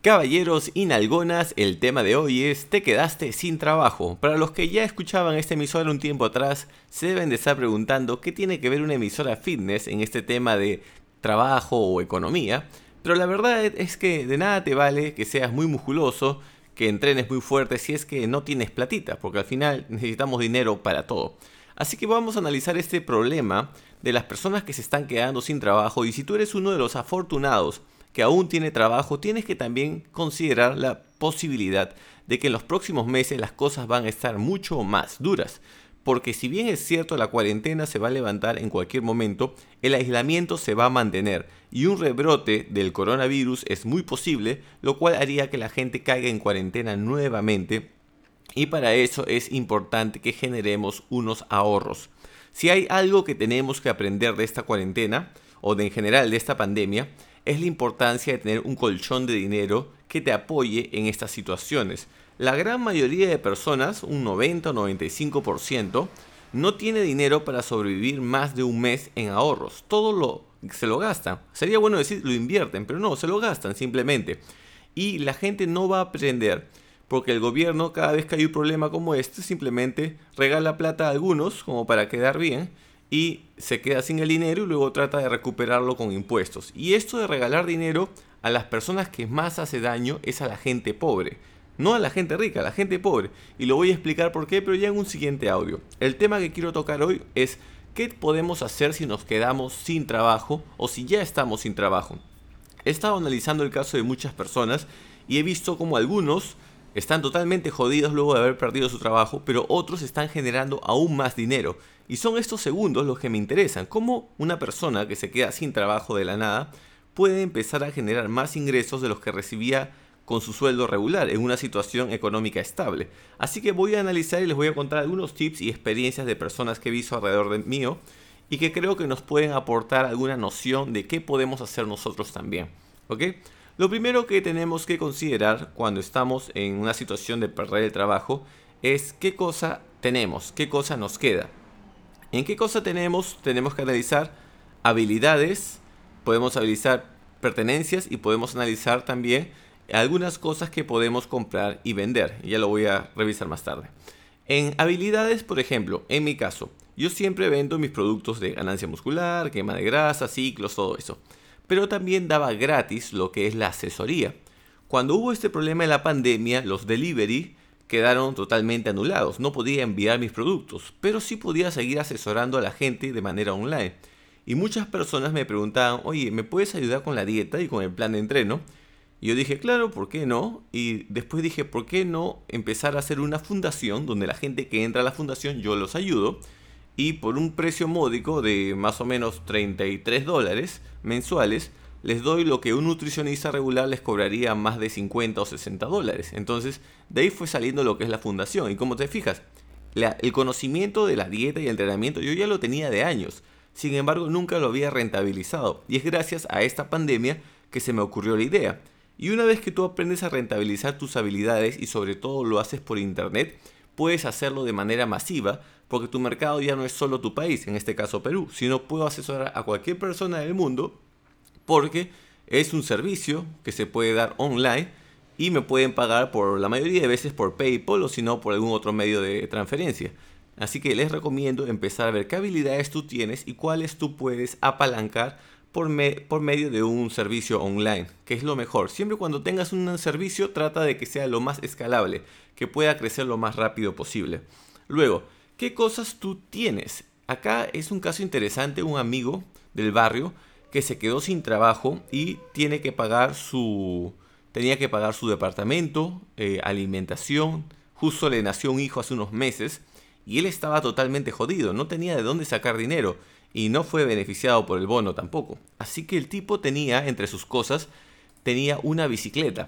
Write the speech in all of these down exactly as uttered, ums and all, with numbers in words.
Caballeros y nalgonas, el tema de hoy es ¿te quedaste sin trabajo? Para los que ya escuchaban esta emisora un tiempo atrás, se deben de estar preguntando qué tiene que ver una emisora fitness en este tema de trabajo o economía. Pero la verdad es que de nada te vale que seas muy musculoso, que entrenes muy fuerte si es que no tienes platita, porque al final necesitamos dinero para todo. Así que vamos a analizar este problema de las personas que se están quedando sin trabajo, y si tú eres uno de los afortunados que aún tiene trabajo, tienes que también considerar la posibilidad de que en los próximos meses las cosas van a estar mucho más duras. Porque si bien es cierto la cuarentena se va a levantar en cualquier momento, el aislamiento se va a mantener y un rebrote del coronavirus es muy posible, lo cual haría que la gente caiga en cuarentena nuevamente, y para eso es importante que generemos unos ahorros. Si hay algo que tenemos que aprender de esta cuarentena, o de en general de esta pandemia, es la importancia de tener un colchón de dinero que te apoye en estas situaciones. La gran mayoría de personas, un noventa o noventa y cinco por ciento, no tiene dinero para sobrevivir más de un mes en ahorros. Todo lo se lo gastan. Sería bueno decir lo invierten, pero no, se lo gastan simplemente. Y la gente no va a aprender, porque el gobierno, cada vez que hay un problema como este, simplemente regala plata a algunos como para quedar bien y se queda sin el dinero y luego trata de recuperarlo con impuestos. Y esto de regalar dinero a las personas que más hace daño es a la gente pobre. No a la gente rica, a la gente pobre. Y lo voy a explicar por qué, pero ya en un siguiente audio. El tema que quiero tocar hoy es ¿qué podemos hacer si nos quedamos sin trabajo o si ya estamos sin trabajo? He estado analizando el caso de muchas personas y he visto como algunos están totalmente jodidos luego de haber perdido su trabajo, pero otros están generando aún más dinero. Y son estos segundos los que me interesan. ¿Cómo una persona que se queda sin trabajo de la nada puede empezar a generar más ingresos de los que recibía con su sueldo regular en una situación económica estable? Así que voy a analizar y les voy a contar algunos tips y experiencias de personas que he visto alrededor de mío y que creo que nos pueden aportar alguna noción de qué podemos hacer nosotros también. ¿Ok? Lo primero que tenemos que considerar cuando estamos en una situación de perder el trabajo es qué cosa tenemos, qué cosa nos queda. ¿En qué cosa tenemos? Tenemos que analizar habilidades, podemos analizar pertenencias y podemos analizar también algunas cosas que podemos comprar y vender. Ya lo voy a revisar más tarde. En habilidades, por ejemplo, en mi caso, yo siempre vendo mis productos de ganancia muscular, quema de grasa, ciclos, todo eso. Pero también daba gratis lo que es la asesoría. Cuando hubo este problema de la pandemia, los delivery quedaron totalmente anulados. No podía enviar mis productos, pero sí podía seguir asesorando a la gente de manera online. Y muchas personas me preguntaban, oye, ¿me puedes ayudar con la dieta y con el plan de entreno? Y yo dije, claro, ¿por qué no? Y después dije, ¿por qué no empezar a hacer una fundación donde la gente que entra a la fundación yo los ayudo? Y por un precio módico de más o menos treinta y tres dólares mensuales, les doy lo que un nutricionista regular les cobraría más de cincuenta o sesenta dólares. Entonces, de ahí fue saliendo lo que es la fundación. Y como te fijas, la, el conocimiento de la dieta y el entrenamiento yo ya lo tenía de años. Sin embargo, nunca lo había rentabilizado. Y es gracias a esta pandemia que se me ocurrió la idea. Y una vez que tú aprendes a rentabilizar tus habilidades y sobre todo lo haces por internet, puedes hacerlo de manera masiva, porque tu mercado ya no es solo tu país, en este caso Perú, sino puedo asesorar a cualquier persona del mundo porque es un servicio que se puede dar online y me pueden pagar por la mayoría de veces por PayPal o si no por algún otro medio de transferencia. Así que les recomiendo empezar a ver qué habilidades tú tienes y cuáles tú puedes apalancar por, me por medio de un servicio online, que es lo mejor. Siempre cuando tengas un servicio trata de que sea lo más escalable, que pueda crecer lo más rápido posible. Luego, ¿qué cosas tú tienes? Acá es un caso interesante, un amigo del barrio que se quedó sin trabajo y tiene que pagar su, tenía que pagar su departamento, eh, alimentación. Justo le nació un hijo hace unos meses y él estaba totalmente jodido, no tenía de dónde sacar dinero y no fue beneficiado por el bono tampoco. Así que el tipo tenía, entre sus cosas, tenía una bicicleta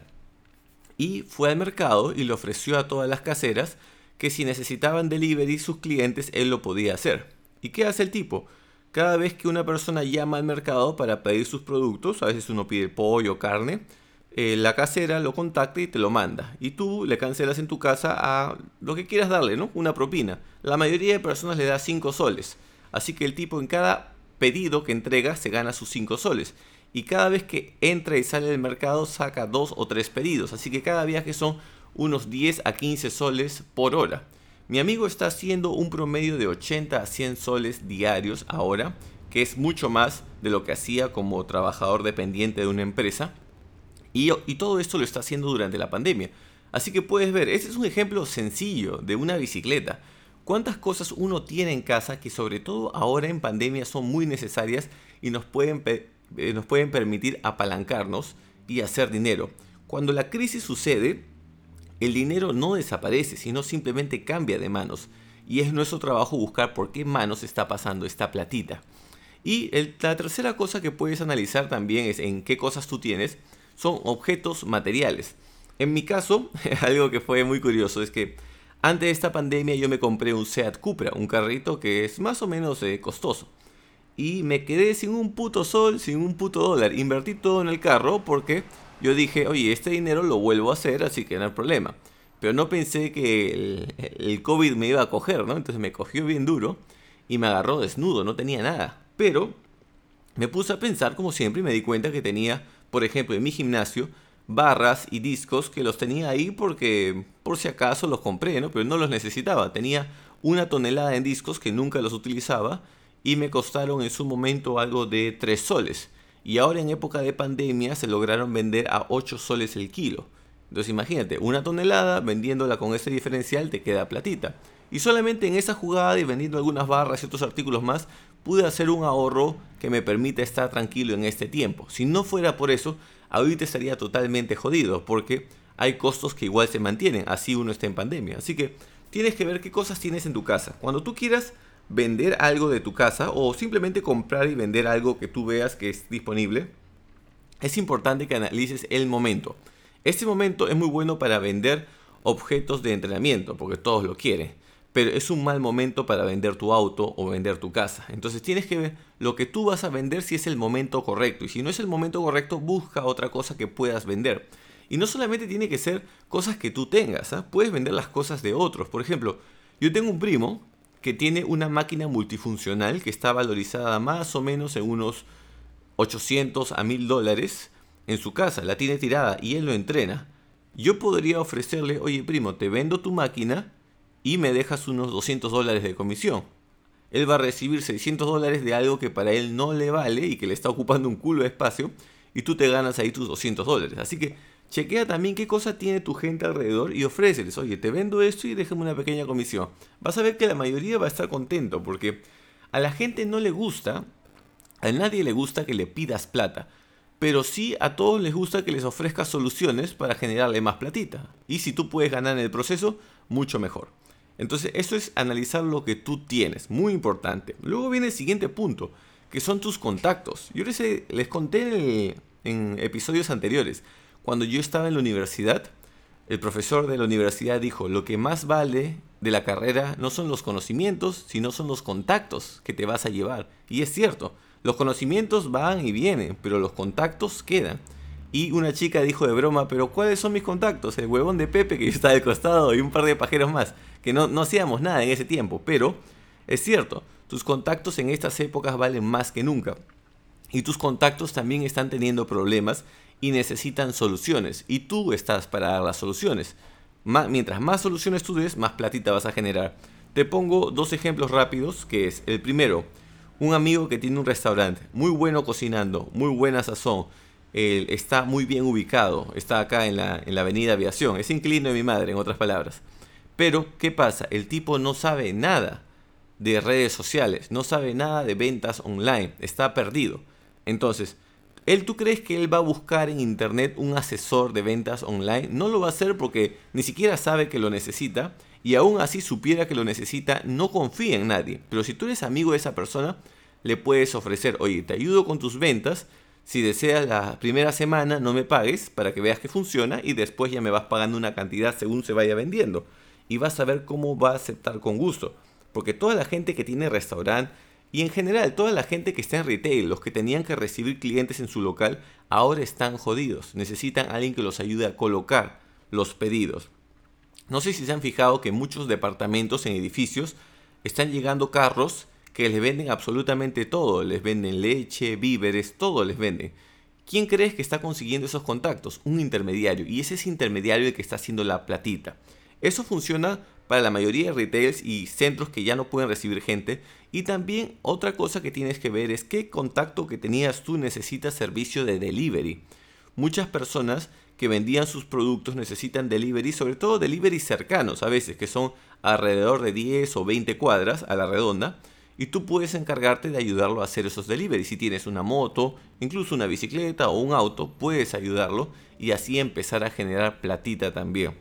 y fue al mercado y le ofreció a todas las caseras que si necesitaban delivery sus clientes él lo podía hacer. ¿Y qué hace el tipo? Cada vez que una persona llama al mercado para pedir sus productos, a veces uno pide pollo o carne, eh, la casera lo contacta y te lo manda. Y tú le cancelas en tu casa a lo que quieras darle, ¿no? Una propina. La mayoría de personas le da cinco soles. Así que el tipo en cada pedido que entrega se gana sus cinco soles. y cada vez que entra y sale del mercado saca dos o tres pedidos, así que cada viaje son unos diez a quince soles por hora. Mi amigo está haciendo un promedio de ochenta a cien soles diarios ahora, que es mucho más de lo que hacía como trabajador dependiente de una empresa, y, y todo esto lo está haciendo durante la pandemia. Así que puedes ver, este es un ejemplo sencillo de una bicicleta. ¿Cuántas cosas uno tiene en casa que sobre todo ahora en pandemia son muy necesarias y nos pueden, pe- eh, nos pueden permitir apalancarnos y hacer dinero? Cuando la crisis sucede, el dinero no desaparece, sino simplemente cambia de manos. Y es nuestro trabajo buscar por qué manos está pasando esta platita. Y el- la tercera cosa que puedes analizar también es en qué cosas tú tienes, son objetos materiales. En mi caso, algo que fue muy curioso es que antes de esta pandemia yo me compré un Seat Cupra, un carrito que es más o menos eh, costoso. Y me quedé sin un puto sol, sin un puto dólar. Invertí todo en el carro porque yo dije, oye, este dinero lo vuelvo a hacer, así que no hay problema. Pero no pensé que el, el COVID me iba a coger, ¿no? Entonces me cogió bien duro y me agarró desnudo, no tenía nada. Pero me puse a pensar como siempre y me di cuenta que tenía, por ejemplo, en mi gimnasio, barras y discos que los tenía ahí porque por si acaso los compré, ¿no? Pero no los necesitaba. Tenía una tonelada en discos que nunca los utilizaba y me costaron en su momento algo de tres soles. Y ahora en época de pandemia se lograron vender a ocho soles el kilo. Entonces imagínate, una tonelada vendiéndola con ese diferencial te queda platita. Y solamente en esa jugada y vendiendo algunas barras y otros artículos más, pude hacer un ahorro que me permite estar tranquilo en este tiempo. Si no fuera por eso, ahorita estaría totalmente jodido, porque hay costos que igual se mantienen, así uno está en pandemia. Así que tienes que ver qué cosas tienes en tu casa. Cuando tú quieras vender algo de tu casa o simplemente comprar y vender algo que tú veas que es disponible, es importante que analices el momento. Este momento es muy bueno para vender objetos de entrenamiento, porque todos lo quieren. Pero es un mal momento para vender tu auto o vender tu casa. Entonces tienes que ver lo que tú vas a vender si es el momento correcto. Y si no es el momento correcto, busca otra cosa que puedas vender. Y no solamente tiene que ser cosas que tú tengas, ¿ah? Puedes vender las cosas de otros. Por ejemplo, yo tengo un primo que tiene una máquina multifuncional que está valorizada más o menos en unos ochocientos a mil dólares en su casa. La tiene tirada y él lo entrena. Yo podría ofrecerle, oye primo, te vendo tu máquina y me dejas unos doscientos dólares de comisión. Él va a recibir seiscientos dólares de algo que para él no le vale y que le está ocupando un culo de espacio, y tú te ganas ahí tus doscientos dólares. Así que chequea también qué cosa tiene tu gente alrededor y ofréceles, oye, te vendo esto y déjame una pequeña comisión. Vas a ver que la mayoría va a estar contento porque a la gente no le gusta, a nadie le gusta que le pidas plata. Pero sí a todos les gusta que les ofrezcas soluciones para generarle más platita. Y si tú puedes ganar en el proceso, mucho mejor. Entonces, eso es analizar lo que tú tienes, muy importante. Luego viene el siguiente punto, que son tus contactos. Yo les, he- les conté en, el- en episodios anteriores, cuando yo estaba en la universidad, el profesor de la universidad dijo, lo que más vale de la carrera no son los conocimientos, sino son los contactos que te vas a llevar. Y es cierto, los conocimientos van y vienen, pero los contactos quedan. Y una chica dijo de broma, pero ¿cuáles son mis contactos? El huevón de Pepe que está al costado y un par de pajeros más, que no, no hacíamos nada en ese tiempo. Pero es cierto, tus contactos en estas épocas valen más que nunca. Y tus contactos también están teniendo problemas y necesitan soluciones. Y tú estás para dar las soluciones. Ma- mientras más soluciones tú des, más platita vas a generar. Te pongo dos ejemplos rápidos, que es el primero, un amigo que tiene un restaurante, muy bueno cocinando, muy buena sazón, eh, está muy bien ubicado, está acá en la, en la avenida Aviación, es inquilino de mi madre, en otras palabras. Pero, ¿qué pasa? El tipo no sabe nada de redes sociales, no sabe nada de ventas online, está perdido. Entonces, ¿él tú crees que él va a buscar en internet un asesor de ventas online? No lo va a hacer porque ni siquiera sabe que lo necesita y aún así supiera que lo necesita, no confía en nadie. Pero si tú eres amigo de esa persona, le puedes ofrecer, oye, te ayudo con tus ventas, si deseas la primera semana no me pagues para que veas que funciona y después ya me vas pagando una cantidad según se vaya vendiendo. Y vas a ver cómo va a aceptar con gusto. Porque toda la gente que tiene restaurante y en general toda la gente que está en retail, los que tenían que recibir clientes en su local, ahora están jodidos. Necesitan a alguien que los ayude a colocar los pedidos. No sé si se han fijado que en muchos departamentos en edificios están llegando carros que les venden absolutamente todo. Les venden leche, víveres, todo les venden. ¿Quién crees que está consiguiendo esos contactos? Un intermediario, y ese es intermediario el que está haciendo la platita. Eso funciona para la mayoría de retails y centros que ya no pueden recibir gente. Y también otra cosa que tienes que ver es qué contacto que tenías tú necesita servicio de delivery. Muchas personas que vendían sus productos necesitan delivery, sobre todo delivery cercanos a veces, que son alrededor de diez o veinte cuadras a la redonda, y tú puedes encargarte de ayudarlo a hacer esos delivery. Si tienes una moto, incluso una bicicleta o un auto, puedes ayudarlo y así empezar a generar platita también.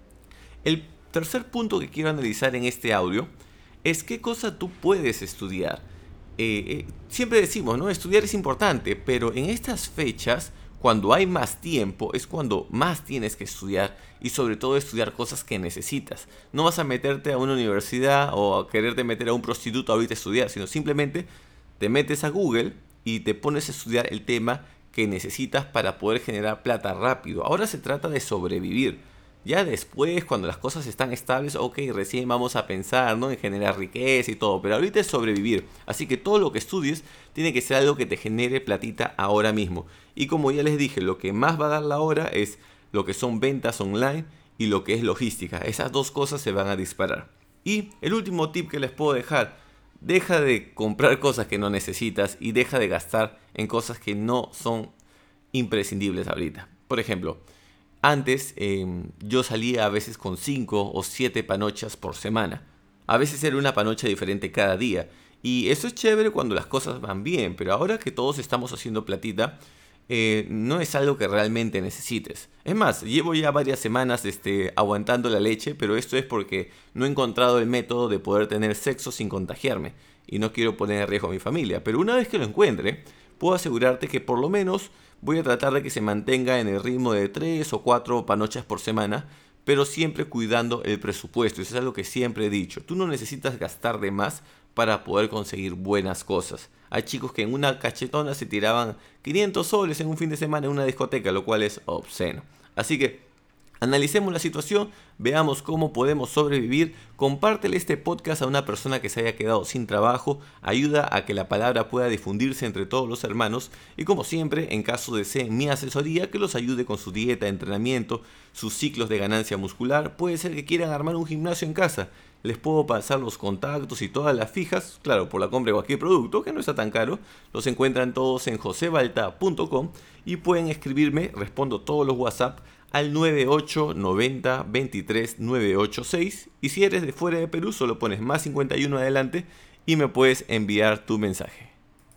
El tercer punto que quiero analizar en este audio es qué cosa tú puedes estudiar. Eh, eh, siempre decimos, ¿no? Estudiar es importante, pero en estas fechas, cuando hay más tiempo, es cuando más tienes que estudiar y sobre todo estudiar cosas que necesitas. No vas a meterte a una universidad o a quererte meter a un prostituto ahorita a estudiar, sino simplemente te metes a Google y te pones a estudiar el tema que necesitas para poder generar plata rápido. Ahora se trata de sobrevivir. Ya después, cuando las cosas están estables, ok, recién vamos a pensar, ¿no?, en generar riqueza y todo. Pero ahorita es sobrevivir. Así que todo lo que estudies tiene que ser algo que te genere platita ahora mismo. Y como ya les dije, lo que más va a dar la hora es lo que son ventas online y lo que es logística. Esas dos cosas se van a disparar. Y el último tip que les puedo dejar: deja de comprar cosas que no necesitas y deja de gastar en cosas que no son imprescindibles ahorita. Por ejemplo, antes eh, yo salía a veces con cinco o siete panochas por semana. A veces era una panocha diferente cada día. Y eso es chévere cuando las cosas van bien, pero ahora que todos estamos haciendo platita, eh, no es algo que realmente necesites. Es más, llevo ya varias semanas este, aguantando la leche, pero esto es porque no he encontrado el método de poder tener sexo sin contagiarme. Y no quiero poner en riesgo a mi familia. Pero una vez que lo encuentre, puedo asegurarte que por lo menos voy a tratar de que se mantenga en el ritmo de tres o cuatro panochas por semana, pero siempre cuidando el presupuesto. Eso es algo que siempre he dicho. Tú no necesitas gastar de más para poder conseguir buenas cosas. Hay chicos que en una cachetona se tiraban quinientos soles en un fin de semana en una discoteca, lo cual es obsceno. Así que analicemos la situación, veamos cómo podemos sobrevivir. Compártele este podcast a una persona que se haya quedado sin trabajo, ayuda a que la palabra pueda difundirse entre todos los hermanos. Y como siempre, en caso deseen mi asesoría, que los ayude con su dieta, entrenamiento, sus ciclos de ganancia muscular. Puede ser que quieran armar un gimnasio en casa. Les puedo pasar los contactos y todas las fijas, claro, por la compra de cualquier producto, que no está tan caro. Los encuentran todos en josebalta punto com y pueden escribirme, respondo todos los WhatsApp al nueve ocho noventa veintitrés nueve ocho seis, y si eres de fuera de Perú solo pones más cincuenta y uno adelante y me puedes enviar tu mensaje.